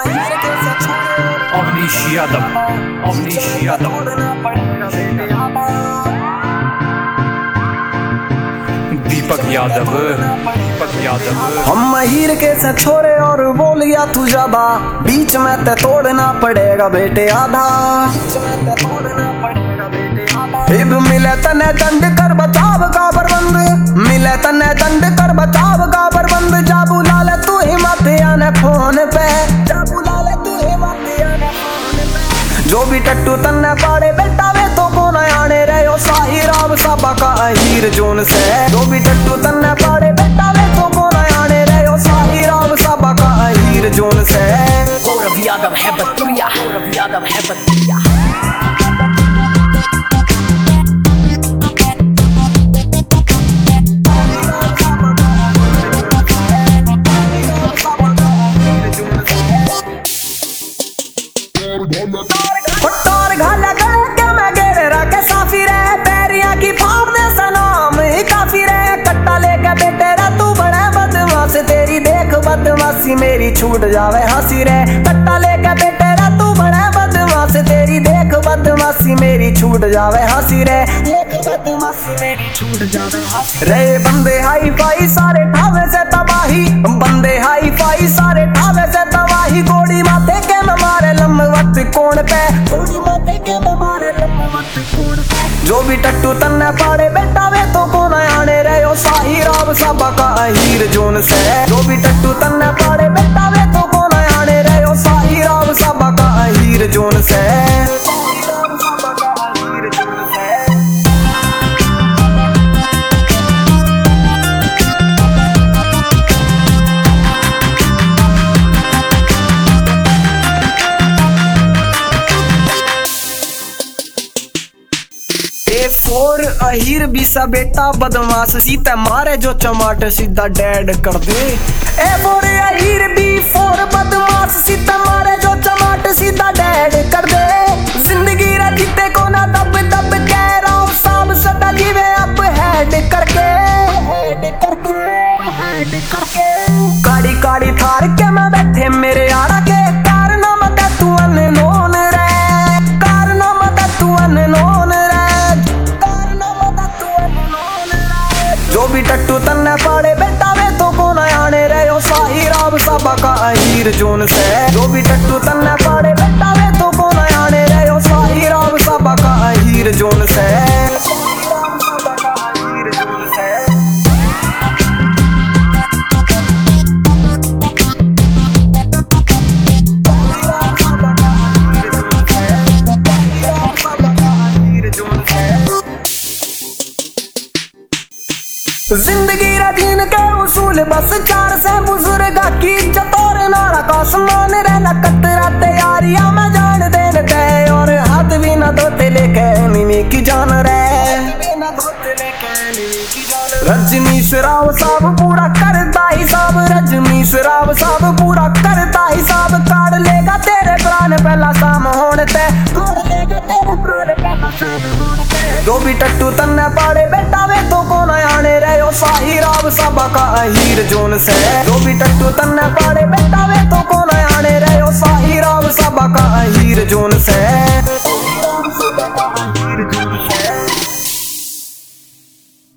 अवनीश यादव, अवनीश यादव, दीपक यादव, दीपक यादव। हम हीर के से छोरे और बोल गया तू ज्यादा, बीच में ते तोड़ना पड़ेगा बेटे आधा। इब मिले तने दंड कर बचाव का प्रबंध, मिले तने दंड कर बचाव का प्रबंध। जा बुला ले तू हिम्मत आने फोन पे, जा बुला ले तू हिम्मत आने फोन पे। जो भी टट्टू तन्ने पाड़े बेटा वे तो कौन आने रहे हो शाही राम साबा का हीर जोन से। जो भी टट्टू तन्ने पाड़े बेटा वे तो कौन आने रहे हो शाही राम साबा का हीर जोन से। गौरव यादव है बतुरिया, गौरव यादव है बतुरिया। फटार घाला गले के मैं गेरे रखे साफी रहे, पैरिया की फाड़ने से नाम ही काफी रहे। कट्टा लेके बेटे रा तू बड़े बदमाश, तेरी देख बदमाशी मेरी छूट जावे हंसी रे। कट्टा लेके बेटे रा तू बड़े बदमाश, तेरी देख बदमाशी मेरी छूट जावे हंसी रे। देख बदमाशी मेरी छूट जावे हंसी रे। बंदे हाई फाई सारे ठावे से तबाही, बंदे हाई फाई सारे ठावे से तबाही। गोड़ी माथे के मैं मारे लंबवत कोण पे, गोड़ी माथे के मैं मारे लंबवत कोण पे। जो भी टट्टू तन्ने पाड़े बेटा वे तो कौन आने रहे हो शाही राम साबा का हीर जोन से। जो भी टट्टू तन्ने पाड़े बेटा वे तो कौन आने रहे हो शाही राम साबा का हीर जोन से। फोर अहीर भी सा बेटा बदमाश, सीता मारे जो चमाट सीधा डैड कर दे। ए फोर अहीर भी फोर बदमाश, सीता मारे जो चमाट सीधा डैड कर दे। जिंदगी रा जीते को ना दब दब कह रहा हूँ साब सदा जीवे अप हेड करके, हेड करके, हेड करके। काड़ी काड़ी थार के मैं बैठे मेरे आड़ा के, कारनामा ते तू अननोन रे, कारनामा ते तू अननोन रे। जो भी टट्टू तन्ने पाड़े बेटा वे तो कौन आने रहे हो शाही राम साबा का हीर जोन से। जो भी टट्टू तन्ने पाड़े बेटा वे तो कौन आने रहे हो शाही राम साबा का हीर जोन से। जिंदगी रखीन के उसूल बस चार से बुजुर्ग की चतोर नारा का समान रहना कतरा तैयारियां मैं जान देन दे। और हाथ भी न धोते लेके निमी की जान रे, रजनीश राव साहब पूरा करता हिसाब, रजनीश राव साहब पूरा करता हिसाब। काट लेगा तेरे प्राण पहला शाम होने ते, काट लेगा तेरे प्राण पहला शाम होने ते। जो भी टट्टू तन्ने पाड़े बेटा वे तो कौन आने रहे हो शाही राम साबा का हीर जोन से। जो भी टट्टू तन्ने पाड़े बेटा वे तो कौन आने रहे हो शाही राम साबा का हीर जोन से।